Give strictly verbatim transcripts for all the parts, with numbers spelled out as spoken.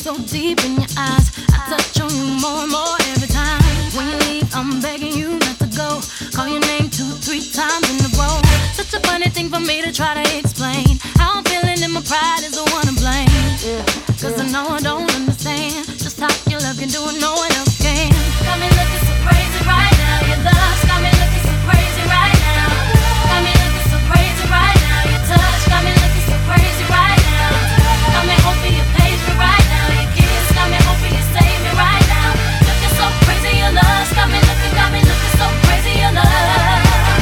so deep in your eyes. I touch on you more and more every time. When you leave, I'm begging you not to go. Call your name two, three times in a row. Such a funny thing for me to try to explain. How I'm feeling and my pride is the one to blame. Cause I know I don't understand just how your love can do what no one else can. Got me looking so crazy right now. Your love's got me looking so crazy right now. Got me looking so crazy right now. Your touch got me looking so crazy right now. Got me hoping you page me right now. Your kiss got me hoping you save me right now. Looking so crazy, your love's got me looking, got me looking so crazy, your love.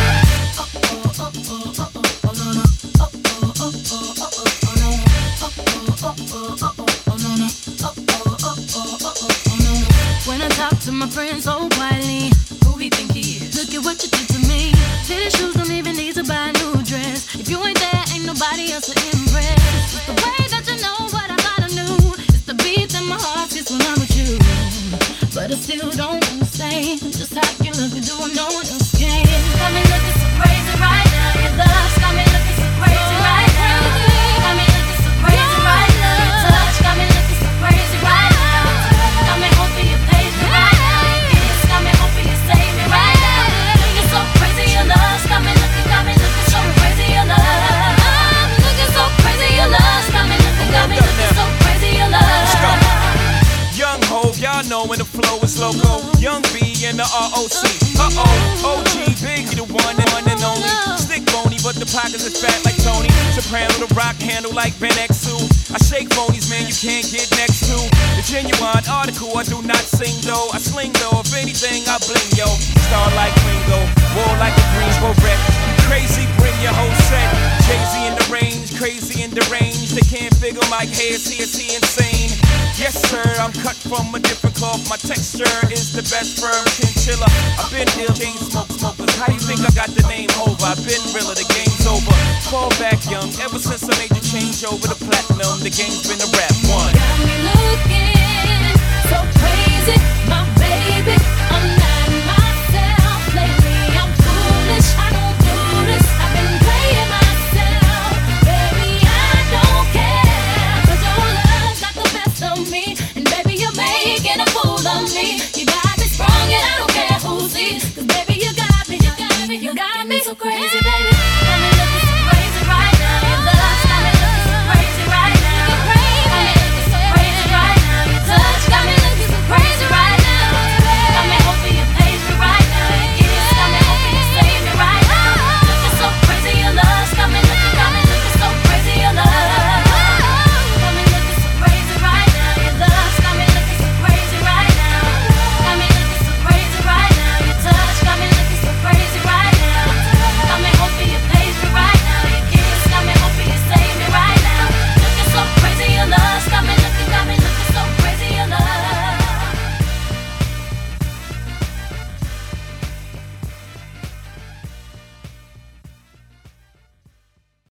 When I talk to my friends so quietly, who he think he is? Look at what you did to me. Fitted shoes don't even need to buy a new dress. If you ain't there, ain't nobody else to impress. It's the way that you know what I thought I knew. It's the beat that my heart gets when I'm with you. But I still don't understand just how you look and do what no one else can. Got me looking so crazy right now. Your love's got me looking so crazy right now. Got me looking so crazy right now. Your touch got me looking so crazy right now. Got me hoping you page me right now. Your kiss got me hoping you save me right now. Looking so crazy, your love's got me looking, got me looking so crazy, your love. I'm looking so crazy, your love's got me looking, got me looking so crazy, your love. Young Hov, y'all know when the flow is loco. Young B and the R O C. Uh-oh, O G, Biggie, the one and one and only. Stick bony, but the pockets is fat like Tony. Soprano, the rock handle like Ben X two. I shake phonies, man, you can't get next to. The genuine article, I do not sing though. I sling though, if anything, I bling, yo. Star like Ringo, war like a Greensboro wreck. Crazy, bring your whole set. Jay-Z in the range, crazy in the range. They can't figure my hair, is he, is he insane? Yes, sir, I'm cut from a different cloth. My texture is the best firm chinchilla. I've been ill, chain smoke smokers. How you think I got the name over? I've been realer, the game's over. Fall back young, ever since I made the change over to platinum. The game's been a rap one.